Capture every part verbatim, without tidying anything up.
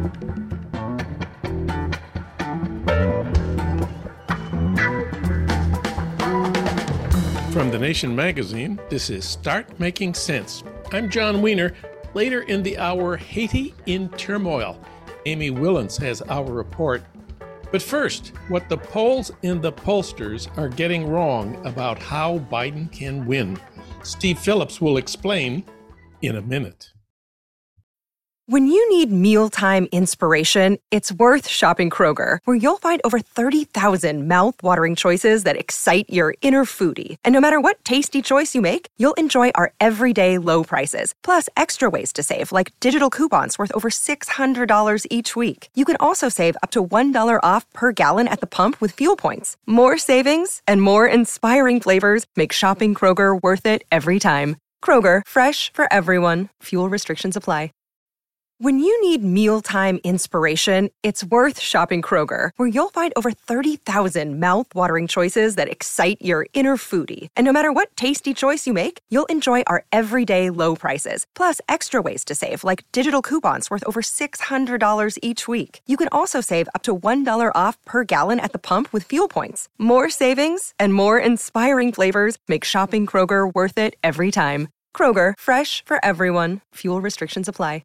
From The Nation magazine, this is Start Making Sense. I'm John Wiener. Later in the hour, Haiti in turmoil. Amy Willens has our report. But first, what the polls and the pollsters are getting wrong about how Biden can win. Steve Phillips will explain in a minute. When you need mealtime inspiration, it's worth shopping Kroger, where you'll find over thirty thousand mouth-watering choices that excite your inner foodie. And no matter what tasty choice you make, you'll enjoy our everyday low prices, plus extra ways to save, like digital coupons worth over six hundred dollars each week. You can also save up to one dollar off per gallon at the pump with fuel points. More savings and more inspiring flavors make shopping Kroger worth it every time. Kroger, fresh for everyone. Fuel restrictions apply. When you need mealtime inspiration, it's worth shopping Kroger, where you'll find over thirty thousand mouth-watering choices that excite your inner foodie. And no matter what tasty choice you make, you'll enjoy our everyday low prices, plus extra ways to save, like digital coupons worth over six hundred dollars each week. You can also save up to one dollar off per gallon at the pump with fuel points. More savings and more inspiring flavors make shopping Kroger worth it every time. Kroger, fresh for everyone. Fuel restrictions apply.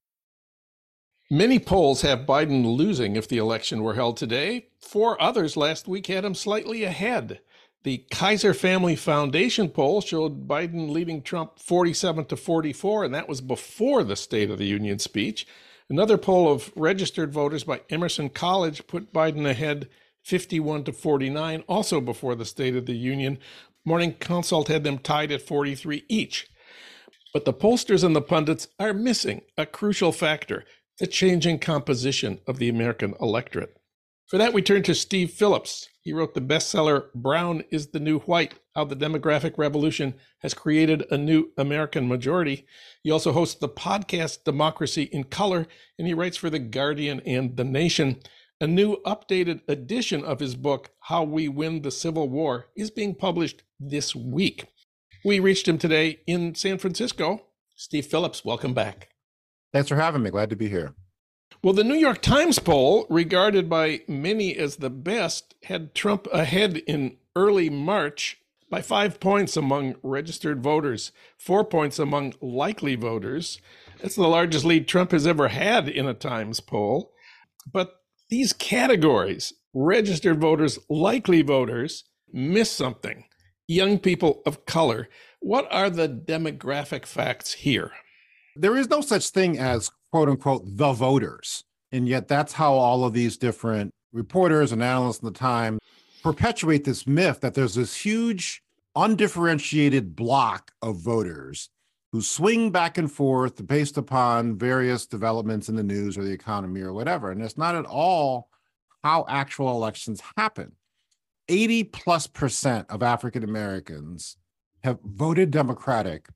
Many polls have Biden losing if the election were held today. Four others last week had him slightly ahead. The Kaiser Family Foundation poll showed Biden leading Trump forty-seven to forty-four, and that was before the State of the Union speech. Another poll of registered voters by Emerson College put Biden ahead fifty-one to forty-nine, also before the State of the Union. Morning Consult had them tied at forty-three each. But the pollsters and the pundits are missing a crucial factor: the changing composition of the American electorate. For that, we turn to Steve Phillips. He wrote the bestseller, Brown is the New White: How the Demographic Revolution Has Created a New American Majority. He also hosts the podcast Democracy in Color, and he writes for The Guardian and The Nation. A new updated edition of his book, How We Win the Civil War, is being published this week. We reached him today in San Francisco. Steve Phillips, welcome back. Thanks for having me. Glad to be here. Well, the New York Times poll, regarded by many as the best, had Trump ahead in early March by five points among registered voters, four points among likely voters. That's the largest lead Trump has ever had in a Times poll. But these categories, registered voters, likely voters, miss something. Young people of color. What are the demographic facts here? There is no such thing as, quote unquote, the voters. And yet that's how all of these different reporters and analysts in the Times perpetuate this myth that there's this huge undifferentiated block of voters who swing back and forth based upon various developments in the news or the economy or whatever. And it's not at all how actual elections happen. eighty plus percent of African Americans have voted Democratic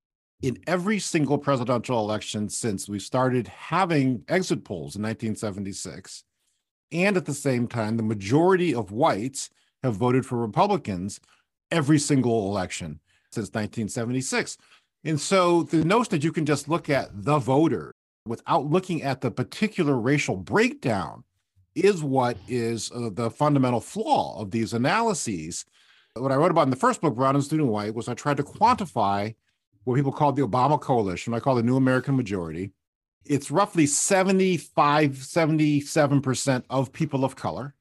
in every single presidential election since we started having exit polls in nineteen seventy-six. And at the same time, the majority of whites have voted for Republicans every single election since nineteen seventy-six. And so the notion that you can just look at the voter without looking at the particular racial breakdown is what is uh, the fundamental flaw of these analyses. What I wrote about in the first book, Brown is the New White, was I tried to quantify what people call the Obama coalition, I call the New American Majority. It's roughly seventy-five, seventy-seven percent of people of color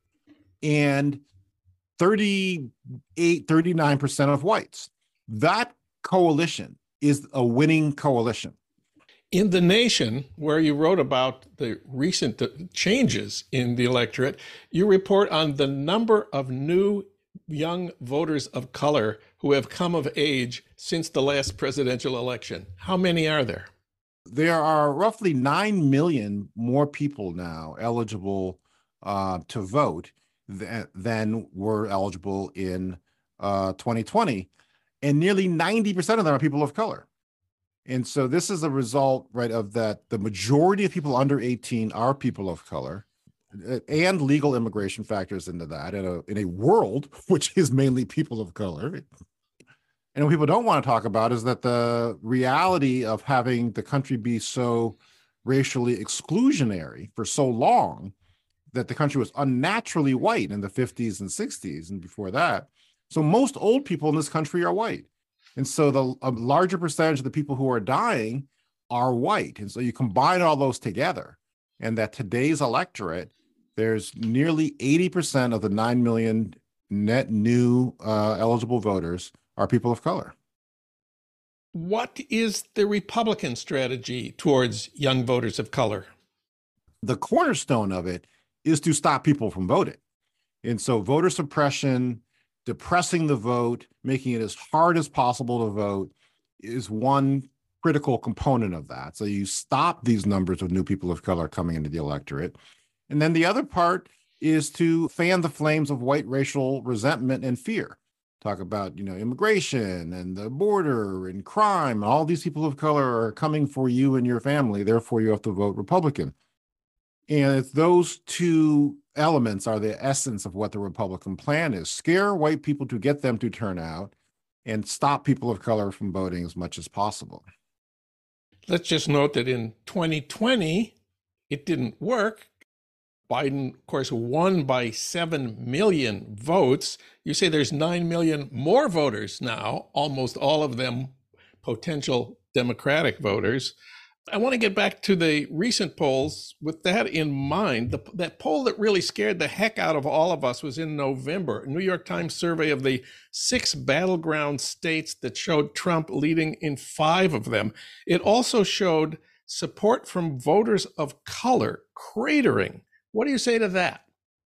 and thirty-eight, thirty-nine percent of whites. That coalition is a winning coalition. In The Nation, where you wrote about the recent changes in the electorate, you report on the number of new young voters of color who have come of age since the last presidential election. How many are there? There are roughly nine million more people now eligible uh, to vote th- than were eligible in uh, twenty twenty. And nearly ninety percent of them are people of color. And so this is a result, right, of that the majority of people under eighteen are people of color, and legal immigration factors into that in a in a world which is mainly people of color. And what people don't want to talk about is that the reality of having the country be so racially exclusionary for so long that the country was unnaturally white in the fifties and sixties and before that. So most old people in this country are white. And so the a larger percentage of the people who are dying are white. And so you combine all those together, and that today's electorate, there's nearly eighty percent of the nine million net new uh, eligible voters are people of color. What is the Republican strategy towards young voters of color? The cornerstone of it is to stop people from voting. And so voter suppression, depressing the vote, making it as hard as possible to vote is one critical component of that. So you stop these numbers of new people of color coming into the electorate. And then the other part is to fan the flames of white racial resentment and fear. Talk about, you know, immigration and the border and crime. All these people of color are coming for you and your family. Therefore, you have to vote Republican. And it's those two elements are the essence of what the Republican plan is. Scare white people to get them to turn out and stop people of color from voting as much as possible. Let's just note that in twenty twenty, it didn't work. Biden, of course, won by seven million votes. You say there's nine million more voters now, almost all of them potential Democratic voters. I want to get back to the recent polls with that in mind. The, that poll that really scared the heck out of all of us was in November, a New York Times survey of the six battleground states that showed Trump leading in five of them. It also showed support from voters of color cratering. What do you say to that?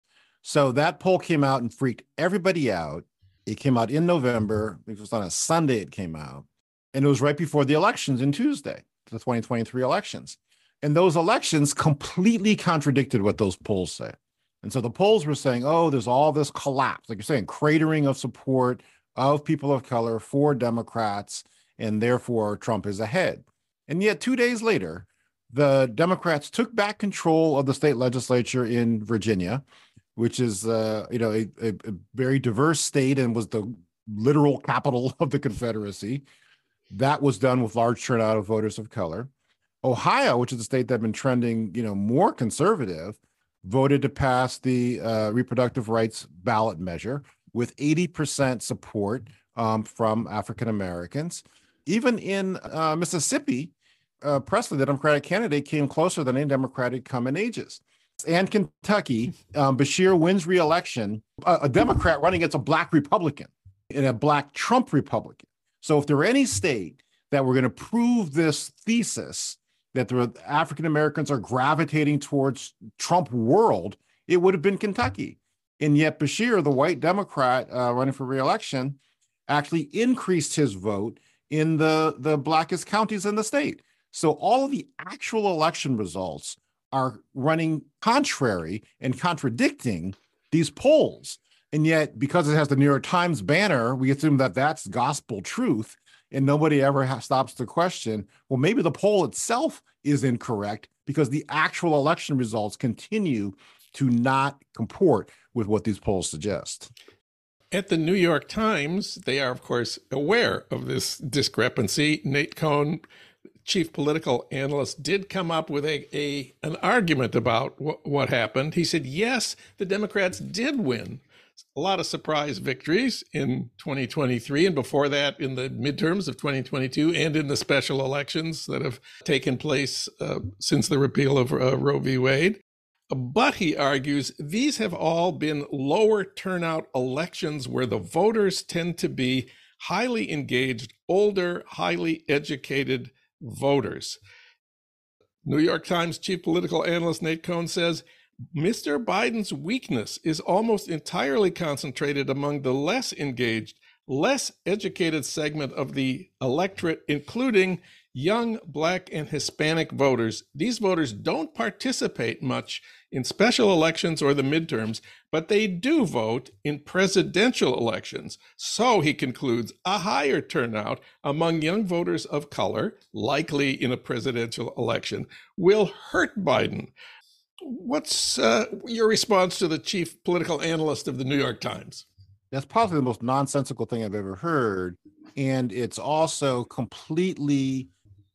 So that poll came out and freaked everybody out. It came out in November. It was on a Sunday it came out. And it was right before the elections in Tuesday, the twenty twenty-three elections. And those elections completely contradicted what those polls say. And so the polls were saying, oh, there's all this collapse, like you're saying, cratering of support of people of color for Democrats, and therefore Trump is ahead. And yet two days later, the Democrats took back control of the state legislature in Virginia, which is uh, you know a, a, a very diverse state and was the literal capital of the Confederacy. That was done with large turnout of voters of color. Ohio, which is a state that had been trending you know more conservative, voted to pass the uh, reproductive rights ballot measure with eighty percent support um, from African Americans. Even in uh, Mississippi, Uh, Presley, the Democratic candidate, came closer than any Democratic come in ages. And Kentucky, um, Bashir wins re-election, a, a Democrat running against a black Republican and a black Trump Republican. So if there were any state that were going to prove this thesis that the African Americans are gravitating towards Trump world, it would have been Kentucky. And yet Bashir, the white Democrat uh, running for re-election, actually increased his vote in the, the blackest counties in the state. So all of the actual election results are running contrary and contradicting these polls. And yet, because it has the New York Times banner, we assume that that's gospel truth, and nobody ever ha- stops to question, well, maybe the poll itself is incorrect because the actual election results continue to not comport with what these polls suggest. At the New York Times, they are, of course, aware of this discrepancy. Nate Cohn, chief political analyst, did come up with a, a an argument about wh- what happened. He said, yes, the Democrats did win a lot of surprise victories in twenty twenty-three, and before that in the midterms of twenty twenty-two, and in the special elections that have taken place uh, since the repeal of uh, Roe v. Wade. But he argues these have all been lower turnout elections where the voters tend to be highly engaged, older, highly educated voters. New York Times chief political analyst Nate Cohn says, Mister Biden's weakness is almost entirely concentrated among the less engaged, less educated segment of the electorate, including young Black and Hispanic voters. These voters don't participate much in special elections or the midterms, but they do vote in presidential elections. So, he concludes, a higher turnout among young voters of color, likely in a presidential election, will hurt Biden. What's uh, your response to the chief political analyst of the New York Times? That's probably the most nonsensical thing I've ever heard. And it's also completely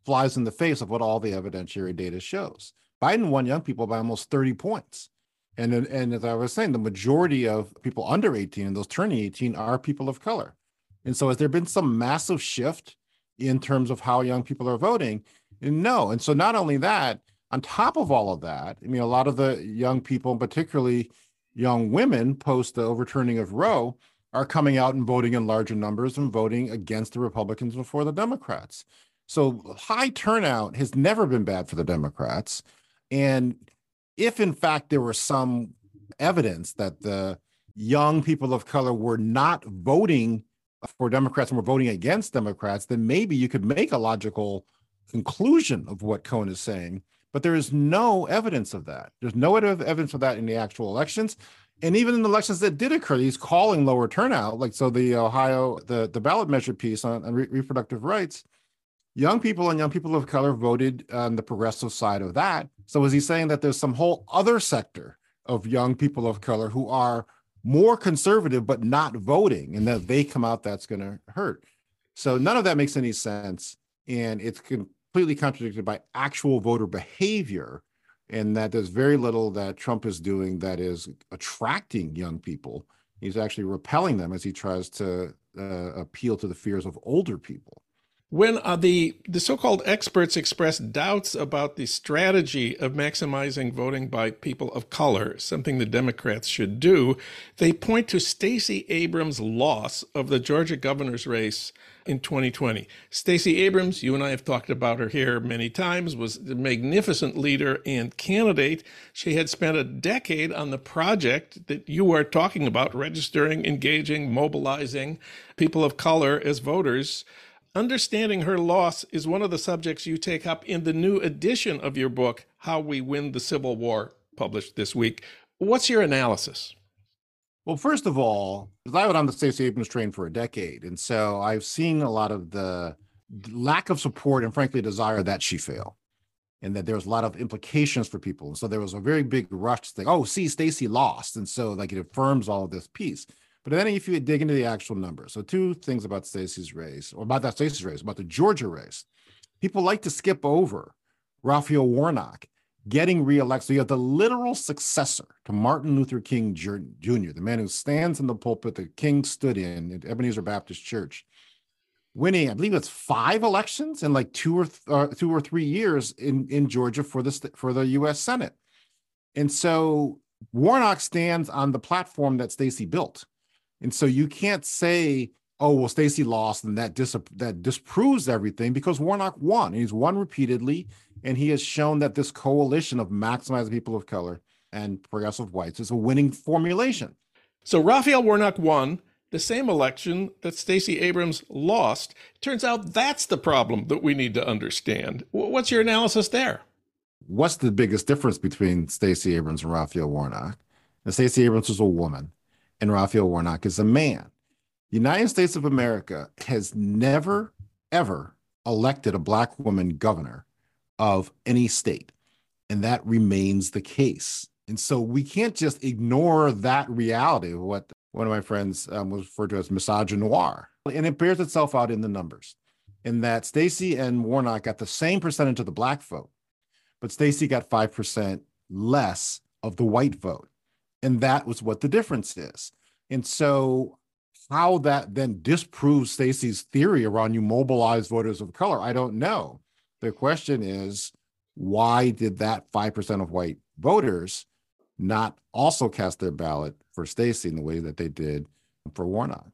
flies in the face of what all the evidentiary data shows. Biden won young people by almost thirty points. And, and as I was saying, the majority of people under eighteen and those turning eighteen are people of color. And so has there been some massive shift in terms of how young people are voting? And no. And so not only that, on top of all of that, I mean, a lot of the young people, particularly young women, post the overturning of Roe, are coming out and voting in larger numbers and voting against the Republicans before the Democrats. So high turnout has never been bad for the Democrats. And if in fact there was some evidence that the young people of color were not voting for Democrats and were voting against Democrats, then maybe you could make a logical conclusion of what Cohen is saying. But there is no evidence of that. There's no evidence of that in the actual elections. And even in the elections that did occur, he's calling lower turnout. Like, so the Ohio, the, the ballot measure piece on, on re- reproductive rights, young people and young people of color voted on the progressive side of that. So is he saying that there's some whole other sector of young people of color who are more conservative but not voting, and that they come out, that's going to hurt? So none of that makes any sense. And it's completely contradicted by actual voter behavior, and that there's very little that Trump is doing that is attracting young people. He's actually repelling them as he tries to uh, appeal to the fears of older people. When uh, the, the so-called experts express doubts about the strategy of maximizing voting by people of color, something the Democrats should do, they point to Stacey Abrams' loss of the Georgia governor's race in twenty twenty. Stacey Abrams, you and I have talked about her here many times, was a magnificent leader and candidate. She had spent a decade on the project that you are talking about, registering, engaging, mobilizing people of color as voters. Understanding her loss is one of the subjects you take up in the new edition of your book, How We Win the Civil War, published this week. What's your analysis? Well, first of all, I was on the Stacey Abrams train for a decade, and so I've seen a lot of the lack of support and, frankly, desire that she fail, and that there was a lot of implications for people. And so there was a very big rush to think, oh, see, Stacey lost, and so like it affirms all of this piece. But then if you dig into the actual numbers, so two things about Stacey's race, or about that Stacey's race, about the Georgia race, people like to skip over Raphael Warnock getting reelected. So you have the literal successor to Martin Luther King Junior, the man who stands in the pulpit that King stood in at Ebenezer Baptist Church, winning, I believe it's five elections in like two or th- uh, two or three years in, in Georgia for the st- for the U S Senate. And so Warnock stands on the platform that Stacey built. And so you can't say, oh, well, Stacey lost and that dis- that disproves everything, because Warnock won. He's won repeatedly, and he has shown that this coalition of maximizing people of color and progressive whites is a winning formulation. So Raphael Warnock won the same election that Stacey Abrams lost. Turns out that's the problem that we need to understand. What's your analysis there? What's the biggest difference between Stacey Abrams and Raphael Warnock? And Stacey Abrams was a woman, and Raphael Warnock is a man. The United States of America has never, ever elected a Black woman governor of any state, and that remains the case. And so we can't just ignore that reality of what one of my friends um, was referred to as misogynoir. And it bears itself out in the numbers, in that Stacey and Warnock got the same percentage of the Black vote, but Stacey got five percent less of the white vote. And that was what the difference is. And so how that then disproves Stacey's theory around you mobilize voters of color, I don't know. The question is, why did that five percent of white voters not also cast their ballot for Stacey in the way that they did for Warnock?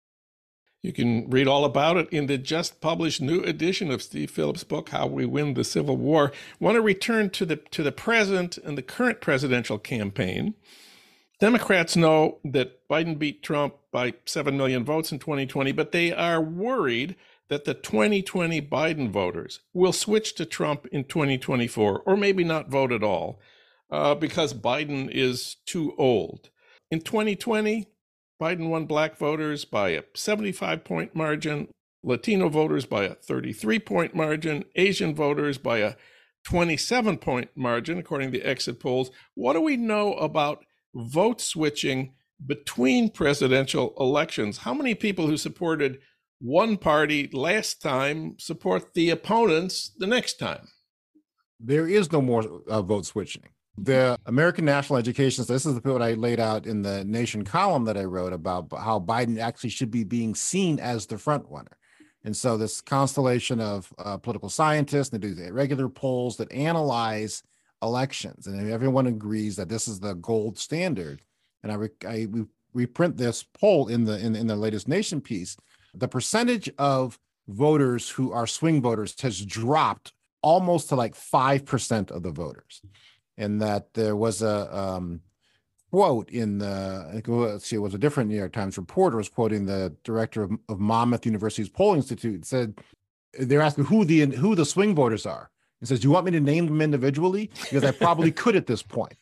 You can read all about it in the just published new edition of Steve Phillips' book, How We Win the Civil War. I want to return to the to the present and the current presidential campaign. Democrats know that Biden beat Trump by seven million votes in twenty twenty, but they are worried that the twenty twenty Biden voters will switch to Trump in twenty twenty-four, or maybe not vote at all, uh, because Biden is too old. In twenty twenty, Biden won Black voters by a seventy-five point margin, Latino voters by a thirty-three point margin, Asian voters by a twenty-seven point margin, according to exit polls. What do we know about vote switching between presidential elections? How many people who supported one party last time support the opponents the next time. There is no more uh, vote switching. The American National Education, so this is what I laid out in the Nation column that I wrote about how Biden actually should be being seen as the front runner. And so this constellation of uh, political scientists, they do regular polls that analyze elections, and everyone agrees that this is the gold standard. And I, re, I we reprint this poll in the in, in the latest Nation piece. The percentage of voters who are swing voters has dropped almost to like five percent of the voters. And that there was a um, quote in the, I think it was, see, it was a different New York Times reporter was quoting the director of, of Monmouth University's Polling Institute, said, they're asking who the who the swing voters are. He says, do you want me to name them individually? Because I probably could at this point.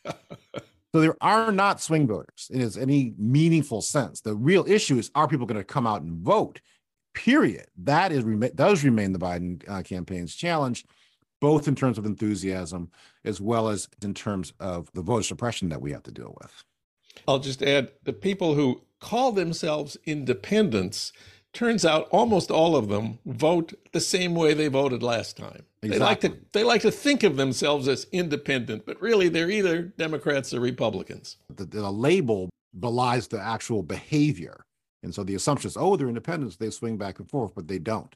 So there are not swing voters in any meaningful sense. The real issue is, are people going to come out and vote? Period. That is does remain the Biden uh, campaign's challenge, both in terms of enthusiasm as well as in terms of the voter suppression that we have to deal with. I'll just add, the people who call themselves independents, turns out almost all of them vote the same way they voted last time. Exactly. They like to they like to think of themselves as independent, but really they're either Democrats or Republicans. The, the label belies the actual behavior. And so the assumption is, oh, they're independents, they swing back and forth, but they don't.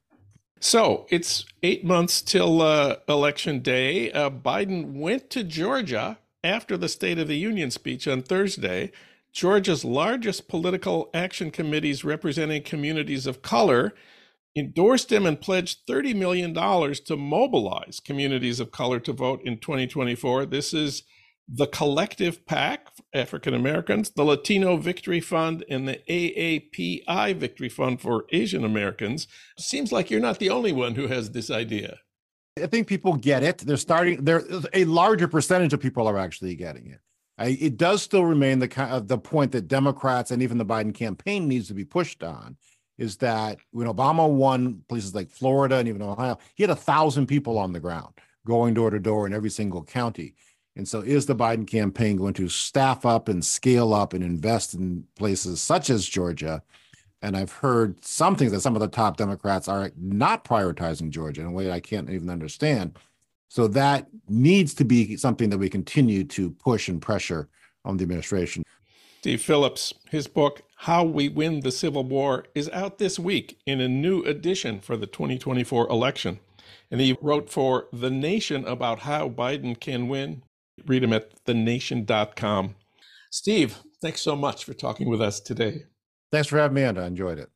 So it's eight months till uh, Election Day. Uh, Biden went to Georgia after the State of the Union speech on Thursday. Georgia's largest political action committees representing communities of color endorsed him and pledged thirty million dollars to mobilize communities of color to vote in twenty twenty-four. This is the Collective PAC, African Americans, the Latino Victory Fund, and the A A P I Victory Fund for Asian Americans. Seems like you're not the only one who has this idea. I think people get it. They're starting, there a larger percentage of people are actually getting it. I, it does still remain the uh, the point that Democrats and even the Biden campaign needs to be pushed on, is that when Obama won places like Florida and even Ohio, he had a thousand people on the ground going door to door in every single county. And so is the Biden campaign going to staff up and scale up and invest in places such as Georgia? And I've heard some things that some of the top Democrats are not prioritizing Georgia in a way I can't even understand. So that needs to be something that we continue to push and pressure on the administration. Steve Phillips, his book, How We Win the Civil War, is out this week in a new edition for the twenty twenty-four election. And he wrote for The Nation about how Biden can win. Read him at the nation dot com. Steve, thanks so much for talking with us today. Thanks for having me on. I enjoyed it.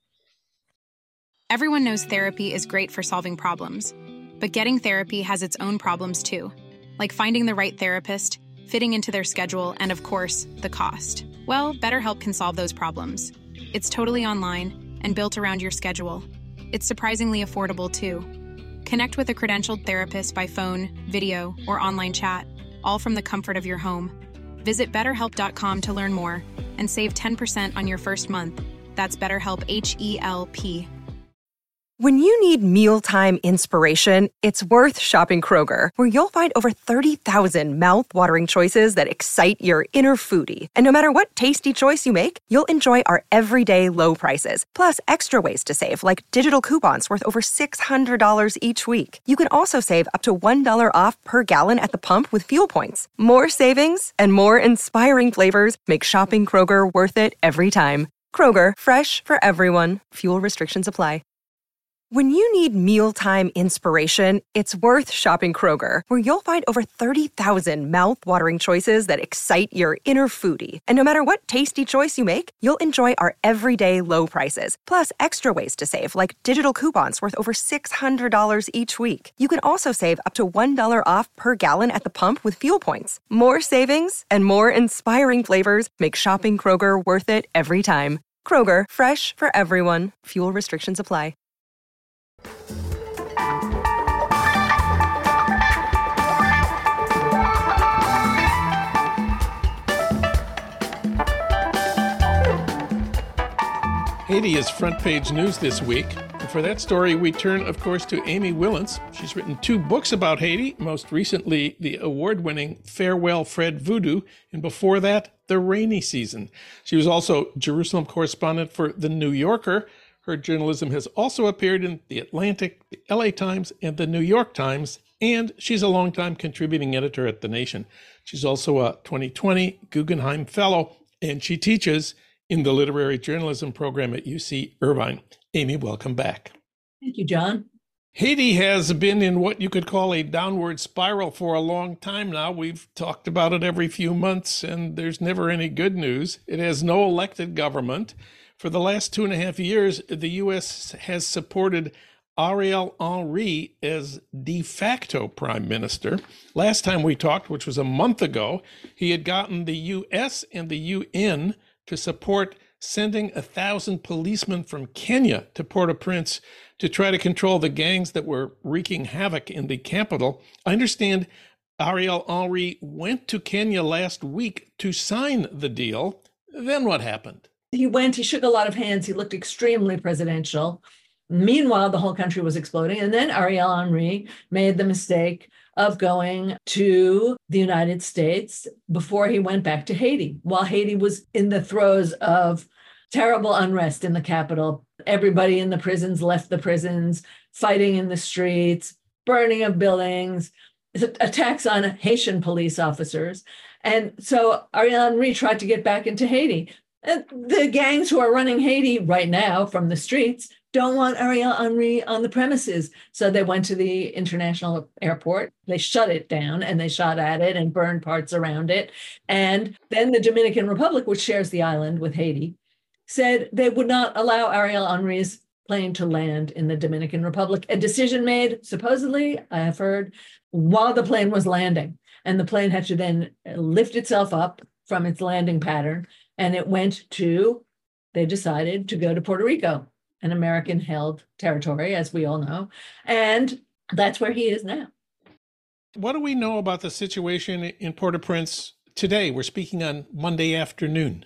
Everyone knows therapy is great for solving problems, but getting therapy has its own problems too, like finding the right therapist, fitting into their schedule, and of course, the cost. Well, BetterHelp can solve those problems. It's totally online and built around your schedule. It's surprisingly affordable too. Connect with a credentialed therapist by phone, video, or online chat, all from the comfort of your home. Visit better help dot com to learn more and save ten percent on your first month. That's BetterHelp, H E L P. When you need mealtime inspiration, it's worth shopping Kroger, where you'll find over thirty thousand mouth-watering choices that excite your inner foodie. And no matter what tasty choice you make, you'll enjoy our everyday low prices, plus extra ways to save, like digital coupons worth over six hundred dollars each week. You can also save up to one dollar off per gallon at the pump with fuel points. More savings and more inspiring flavors make shopping Kroger worth it every time. Kroger, fresh for everyone. Fuel restrictions apply. When you need mealtime inspiration, it's worth shopping Kroger, where you'll find over thirty thousand mouth-watering choices that excite your inner foodie. And no matter what tasty choice you make, you'll enjoy our everyday low prices, plus extra ways to save, like digital coupons worth over six hundred dollars each week. You can also save up to one dollar off per gallon at the pump with fuel points. More savings and more inspiring flavors make shopping Kroger worth it every time. Kroger, fresh for everyone. Fuel restrictions apply. Haiti is front page news this week. And for that story, we turn, of course, to Amy Willens. She's written two books about Haiti, most recently the award-winning Farewell Fred Voodoo, and before that, The Rainy Season. She was also Jerusalem correspondent for The New Yorker. Her journalism has also appeared in The Atlantic, the L A Times, and the New York Times, and she's a longtime contributing editor at The Nation. She's also a twenty twenty Guggenheim Fellow, and she teaches in the literary journalism program at U C Irvine. Amy, welcome back. Thank you, John. Haiti has been in what you could call a downward spiral for a long time now. We've talked about it every few months, and there's never any good news. It has no elected government. For the last two and a half years, the U S has supported Ariel Henry as de facto prime minister. Last time we talked, which was a month ago, he had gotten the U S and the U N to support sending a thousand policemen from Kenya to Port-au-Prince to try to control the gangs that were wreaking havoc in the capital. I understand Ariel Henry went to Kenya last week to sign the deal. Then what happened? He went, he shook a lot of hands. He looked extremely presidential. Meanwhile, the whole country was exploding. And then Ariel Henry made the mistake of going to the United States before he went back to Haiti, while Haiti was in the throes of terrible unrest in the capital. Everybody in the prisons left the prisons, fighting in the streets, burning of buildings, attacks on Haitian police officers. And so Ariel Henry tried to get back into Haiti. And the gangs who are running Haiti right now from the streets don't want Ariel Henry on the premises. So they went to the international airport, they shut it down, and they shot at it and burned parts around it. And then the Dominican Republic, which shares the island with Haiti, said they would not allow Ariel Henry's plane to land in the Dominican Republic. A decision made, supposedly, I have heard, while the plane was landing. And the plane had to then lift itself up from its landing pattern, and it went to, they decided to go to Puerto Rico, an American-held territory, as we all know. And that's where he is now. What do we know about the situation in Port-au-Prince today? We're speaking on Monday afternoon.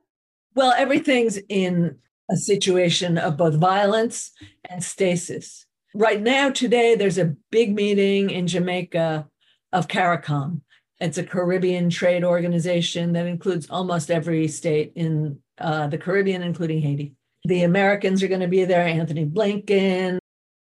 Well, everything's in a situation of both violence and stasis. Right now, today, there's a big meeting in Jamaica of CARICOM. It's a Caribbean trade organization that includes almost every state in uh, the Caribbean, including Haiti. The Americans are going to be there, Anthony Blinken.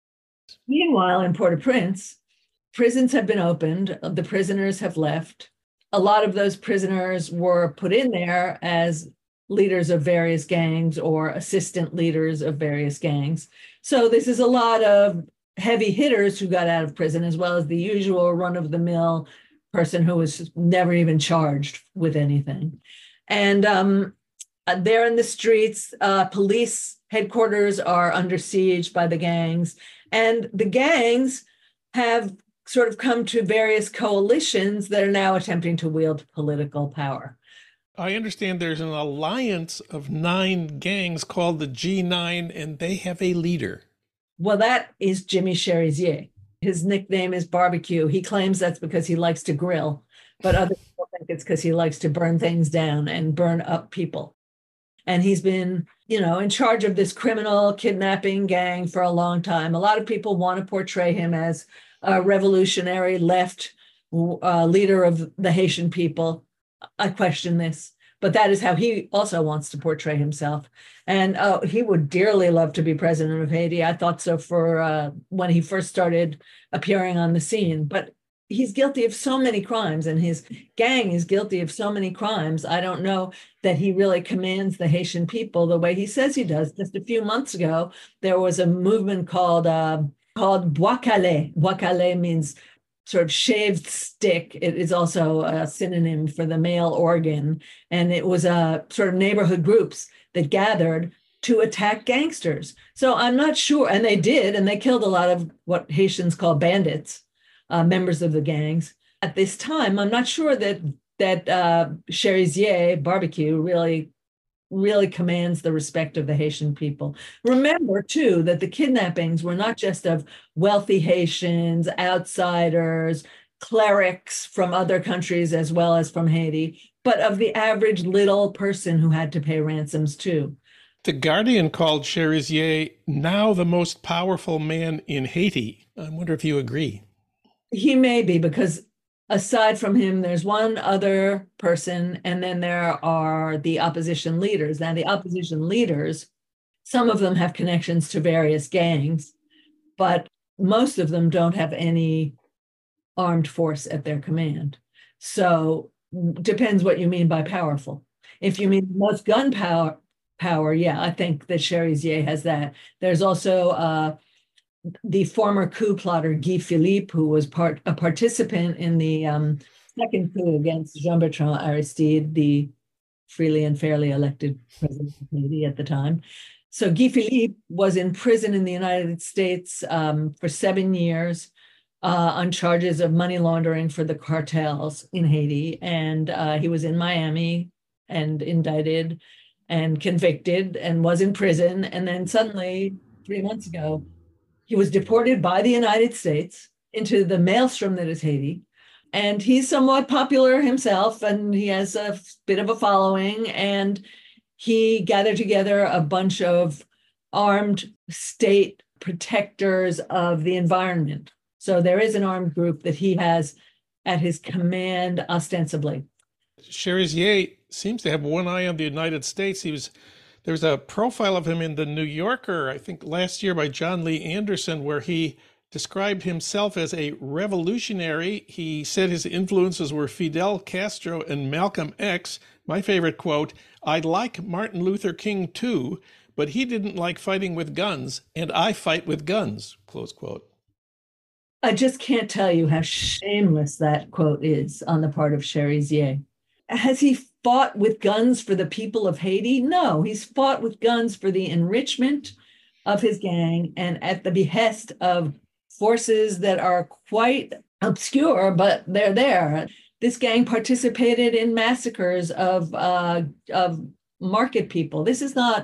Meanwhile, in Port-au-Prince, prisons have been opened. The prisoners have left. A lot of those prisoners were put in there as leaders of various gangs or assistant leaders of various gangs. So this is a lot of heavy hitters who got out of prison, as well as the usual run-of-the-mill person who was never even charged with anything. And um, they're in the streets. Uh, police headquarters are under siege by the gangs. And the gangs have sort of come to various coalitions that are now attempting to wield political power. I understand there's an alliance of nine gangs called the G nine, and they have a leader. Well, that is Jimmy Cherizier. His nickname is Barbecue. He claims that's because he likes to grill, but other people think it's because he likes to burn things down and burn up people. And he's been, you know, in charge of this criminal kidnapping gang for a long time. A lot of people want to portray him as a revolutionary left uh, leader of the Haitian people. I question this, but that is how he also wants to portray himself. And uh, he would dearly love to be president of Haiti. I thought so for uh, when he first started appearing on the scene, but he's guilty of so many crimes and his gang is guilty of so many crimes. I don't know that he really commands the Haitian people the way he says he does. Just a few months ago, there was a movement called uh, called Bois Calais. Bois Calais means sort of shaved stick. It is also a synonym for the male organ. And it was a sort of neighborhood groups that gathered to attack gangsters. So I'm not sure, and they did, and they killed a lot of what Haitians call bandits, uh, members of the gangs. At this time, I'm not sure that that uh, Cherizier, Barbecue, really really commands the respect of the Haitian people. Remember, too, that the kidnappings were not just of wealthy Haitians, outsiders, clerics from other countries as well as from Haiti, but of the average little person who had to pay ransoms, too. The Guardian called Cherizier now the most powerful man in Haiti. I wonder if you agree. He may be, because aside from him, there's one other person, and then there are the opposition leaders. Now, the opposition leaders Some of them have connections to various gangs, but most of them don't have any armed force at their command. So depends what you mean by powerful. If you mean most gun power, power, yeah, I think that Cherizier has that. There's also uh, the former coup plotter Guy Philippe, who was part a participant in the um, second coup against Jean-Bertrand Aristide, the freely and fairly elected president of Haiti at the time. So Guy Philippe was in prison in the United States um, for seven years uh, on charges of money laundering for the cartels in Haiti. And uh, he was in Miami and indicted and convicted and was in prison. And then suddenly, three months ago, he was deported by the United States into the maelstrom that is Haiti. And he's somewhat popular himself, and he has a bit of a following. And he gathered together a bunch of armed state protectors of the environment. So there is an armed group that he has at his command, ostensibly. Cherizier seems to have one eye on the United States. He was there was a profile of him in the New Yorker, I think last year, by John Lee Anderson, where he described himself as a revolutionary. He said his influences were Fidel Castro and Malcolm X. My favorite quote, "I like Martin Luther King too, but he didn't like fighting with guns, and I fight with guns," close quote. I just can't tell you how shameless that quote is on the part of Cherizier. Has he fought with guns for the people of Haiti? No, he's fought with guns for the enrichment of his gang and at the behest of forces that are quite obscure, but they're there. This gang participated in massacres of, uh, of market people. This is not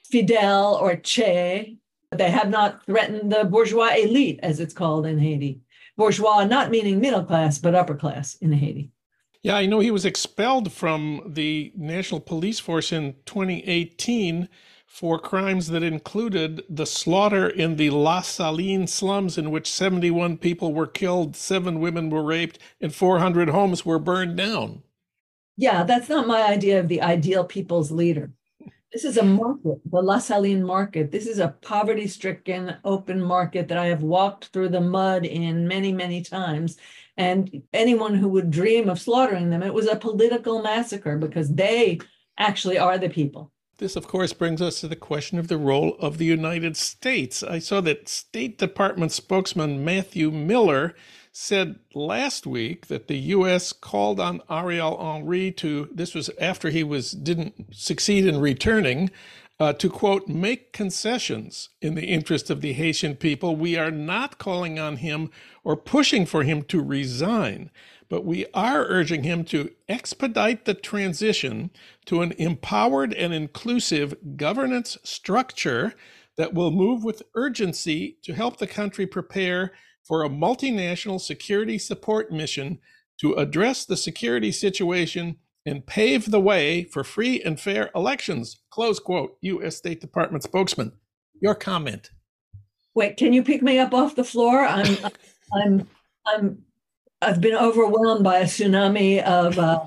Fidel or Che. They have not threatened the bourgeois elite, as it's called in Haiti. Bourgeois not meaning middle class, but upper class in Haiti. Yeah, I know he was expelled from the National Police Force in twenty eighteen for crimes that included the slaughter in the La Saline slums, in which seventy-one people were killed, seven women were raped, and four hundred homes were burned down. Yeah, that's not my idea of the ideal people's leader. This is a market, the La Saline market. This is a poverty-stricken open market that I have walked through the mud in many, many times. And anyone who would dream of slaughtering them, it was a political massacre because they actually are the people. This, of course, brings us to the question of the role of the United States. I saw that State Department spokesman Matthew Miller said last week that the U S called on Ariel Henry to, this was after he was didn't succeed in returning, uh, to, quote, make concessions in the interest of the Haitian people. We are not calling on him or pushing for him to resign, but we are urging him to expedite the transition to an empowered and inclusive governance structure that will move with urgency to help the country prepare for a multinational security support mission to address the security situation and pave the way for free and fair elections, close quote, U S State Department spokesman. Your comment. Wait, can you pick me up off the floor? I'm, I'm, I'm, I've been overwhelmed by a tsunami of, uh,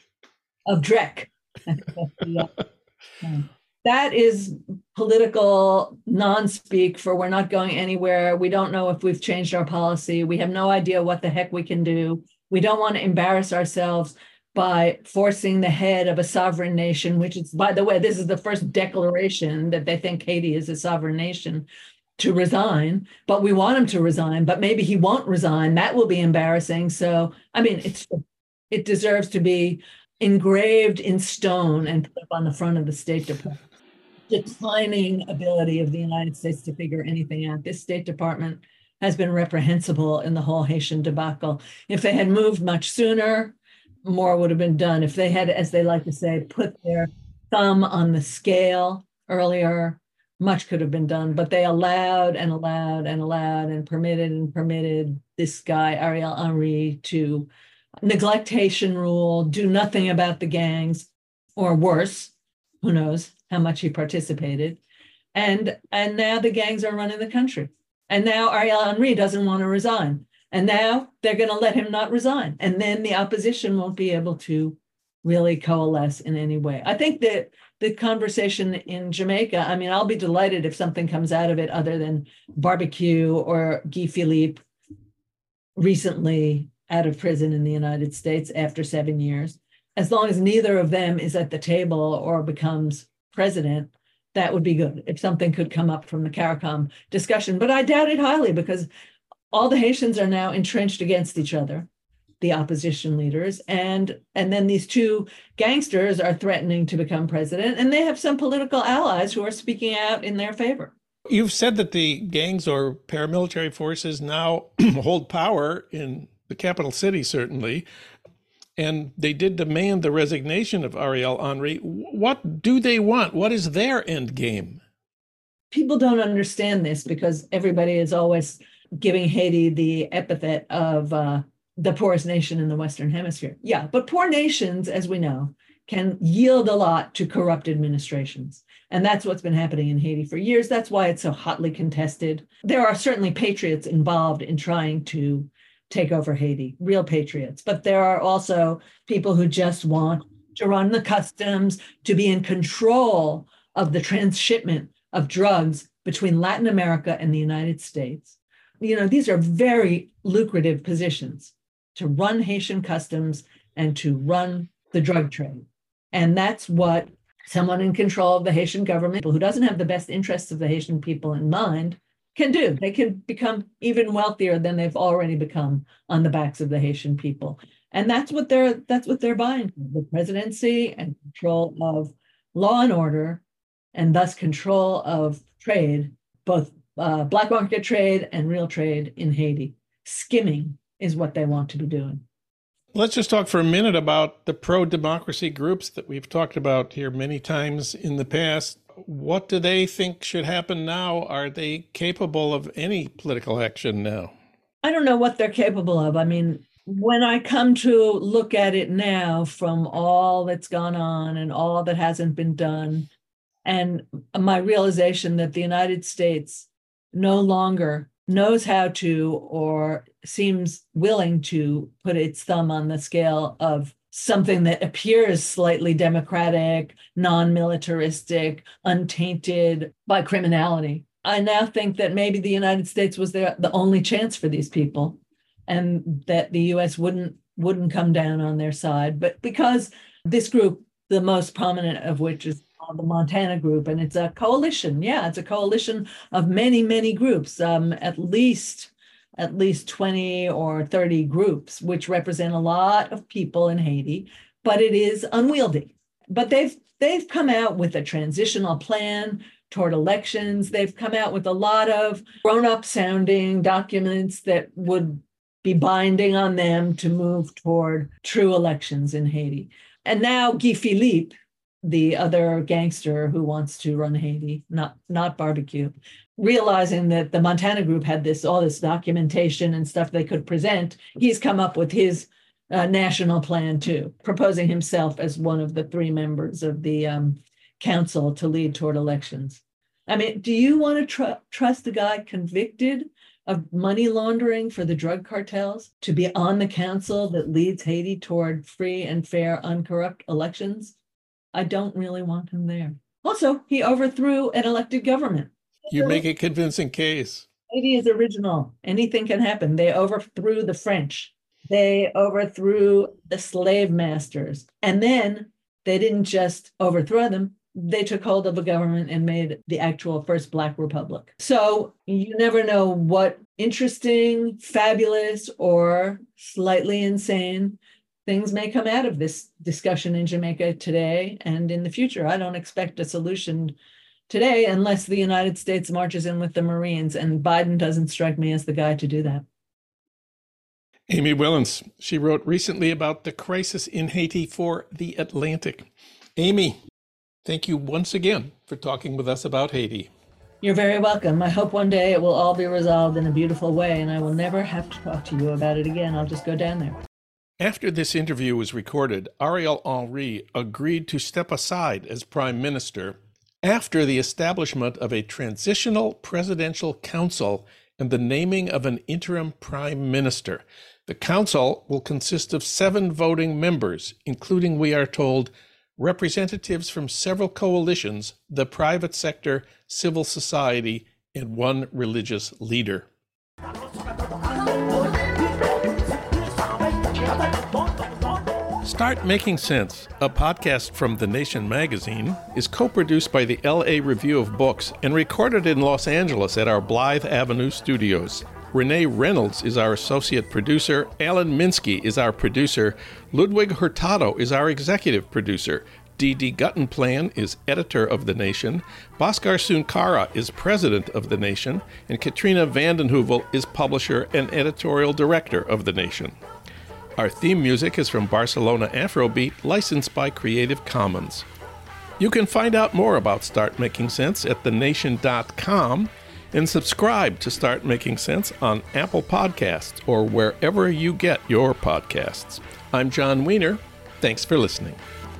of dreck. That is political non-speak for we're not going anywhere. We don't know if we've changed our policy. We have no idea what the heck we can do. We don't want to embarrass ourselves by forcing the head of a sovereign nation, which is, by the way, this is the first declaration that they think Haiti is a sovereign nation, to resign. But we want him to resign, but maybe he won't resign. That will be embarrassing. So, I mean, it's it deserves to be engraved in stone and put up on the front of the State Department. Declining ability of the United States to figure anything out. This State Department has been reprehensible in the whole Haitian debacle. If they had moved much sooner, more would have been done. If they had, as they like to say, put their thumb on the scale earlier, much could have been done. But they allowed and allowed and allowed and permitted and permitted this guy, Ariel Henry, to neglect Haitian rule, do nothing about the gangs, or worse, who knows how much he participated. And, and now the gangs are running the country. And now Ariel Henry doesn't want to resign. And now they're going to let him not resign. And then the opposition won't be able to really coalesce in any way. I think that the conversation in Jamaica, I mean, I'll be delighted if something comes out of it other than barbecue or Guy Philippe recently out of prison in the United States after seven years. As long as neither of them is at the table or becomes president, that would be good if something could come up from the CARICOM discussion. But I doubt it highly because all the Haitians are now entrenched against each other, the opposition leaders, and and then these two gangsters are threatening to become president, and they have some political allies who are speaking out in their favor. You've said that the gangs or paramilitary forces now hold power in the capital city, certainly, and they did demand the resignation of Ariel Henry. What do they want? What is their end game? People don't understand this because everybody is always giving Haiti the epithet of uh, the poorest nation in the Western Hemisphere. Yeah, but poor nations, as we know, can yield a lot to corrupt administrations. And that's what's been happening in Haiti for years. That's why it's so hotly contested. There are certainly patriots involved in trying to take over Haiti, real patriots. But there are also people who just want to run the customs, to be in control of the transshipment of drugs between Latin America and the United States. You know, these are very lucrative positions, to run Haitian customs and to run the drug trade. And that's what someone in control of the Haitian government, who doesn't have the best interests of the Haitian people in mind, can do. They can become even wealthier than they've already become on the backs of the Haitian people. And that's what they're that's what they're buying, the presidency and control of law and order, and thus control of trade, both uh, black market trade and real trade in Haiti. Skimming is what they want to be doing. Let's just talk for a minute about the pro-democracy groups that we've talked about here many times in the past. What do they think should happen now? Are they capable of any political action now? I don't know what they're capable of. I mean, when I come to look at it now from all that's gone on and all that hasn't been done, and my realization that the United States no longer knows how to or seems willing to put its thumb on the scale of something that appears slightly democratic, non-militaristic, untainted by criminality. I now think that maybe the United States was the, the only chance for these people, and that the U S wouldn't wouldn't come down on their side. But because this group, the most prominent of which is the Montana Group, and it's a coalition. Yeah, it's a coalition of many, many groups, um, at least at least twenty or thirty groups, which represent a lot of people in Haiti, but it is unwieldy. But they've they've come out with a transitional plan toward elections. They've come out with a lot of grown-up sounding documents that would be binding on them to move toward true elections in Haiti. And now Guy Philippe, the other gangster who wants to run Haiti, not, not barbecue, realizing that the Montana Group had this all this documentation and stuff they could present, he's come up with his uh, national plan too, proposing himself as one of the three members of the um, council to lead toward elections. I mean, do you want to tr- trust a guy convicted of money laundering for the drug cartels to be on the council that leads Haiti toward free and fair, uncorrupt elections? I don't really want him there. Also, he overthrew an elected government. You make a convincing case. Haiti is original. Anything can happen. They overthrew the French. They overthrew the slave masters. And then they didn't just overthrow them. They took hold of a government and made the actual first Black Republic. So you never know what interesting, fabulous, or slightly insane things may come out of this discussion in Jamaica today and in the future. I don't expect a solution today unless the United States marches in with the Marines, and Biden doesn't strike me as the guy to do that. Amy Willens, she wrote recently about the crisis in Haiti for The Atlantic. Amy, thank you once again for talking with us about Haiti. You're very welcome. I hope one day it will all be resolved in a beautiful way, and I will never have to talk to you about it again. I'll just go down there. After this interview was recorded, Ariel Henry agreed to step aside as prime minister after the establishment of a transitional presidential council and the naming of an interim prime minister. The council will consist of seven voting members, including, we are told, representatives from several coalitions, the private sector, civil society, and one religious leader. Start Making Sense, a podcast from The Nation magazine, is co-produced by the L A Review of Books and recorded in Los Angeles at our Blythe Avenue studios. Renee Reynolds is our associate producer. Alan Minsky is our producer. Ludwig Hurtado is our executive producer. Dee Dee Guttenplan is editor of The Nation. Bhaskar Sunkara is president of The Nation. And Katrina vanden Heuvel is publisher and editorial director of The Nation. Our theme music is from Barcelona Afrobeat, licensed by Creative Commons. You can find out more about Start Making Sense at the nation dot com and subscribe to Start Making Sense on Apple Podcasts or wherever you get your podcasts. I'm John Wiener. Thanks for listening.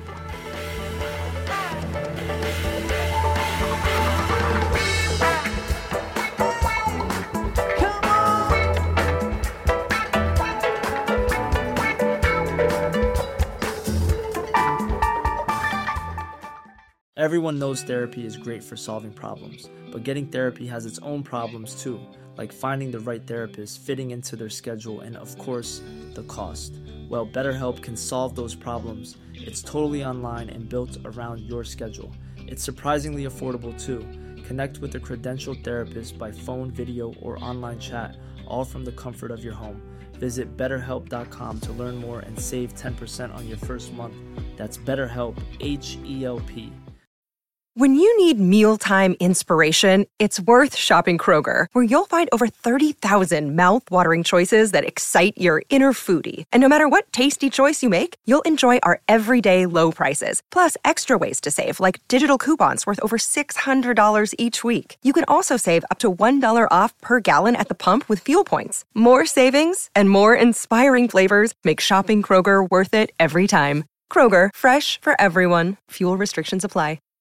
Everyone knows therapy is great for solving problems, but getting therapy has its own problems too, like finding the right therapist, fitting into their schedule, and of course, the cost. Well, BetterHelp can solve those problems. It's totally online and built around your schedule. It's surprisingly affordable too. Connect with a credentialed therapist by phone, video, or online chat, all from the comfort of your home. Visit better help dot com to learn more and save ten percent on your first month. That's BetterHelp, H E L P. When you need mealtime inspiration, it's worth shopping Kroger, where you'll find over thirty thousand mouth-watering choices that excite your inner foodie. And no matter what tasty choice you make, you'll enjoy our everyday low prices, plus extra ways to save, like digital coupons worth over six hundred dollars each week. You can also save up to one dollar off per gallon at the pump with fuel points. More savings and more inspiring flavors make shopping Kroger worth it every time. Kroger, fresh for everyone. Fuel restrictions apply.